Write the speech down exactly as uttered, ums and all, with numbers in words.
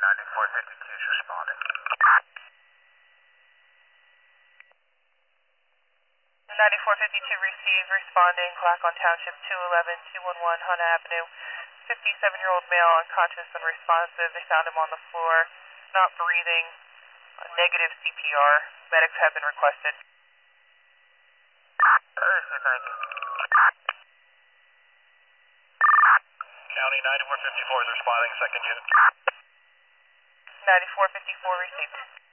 ninety-four fifty-two is responding. ninety-four fifty-two received, responding, Clackawn Township, two eleven two one one Hunt Avenue. fifty-seven-year-old male, unconscious, unresponsive. They found him on the floor, not breathing, uh, negative C P R. Medics have been requested. Courtesy, thank you. County ninety-four fifty-four is responding, second unit. ninety-four fifty-four received.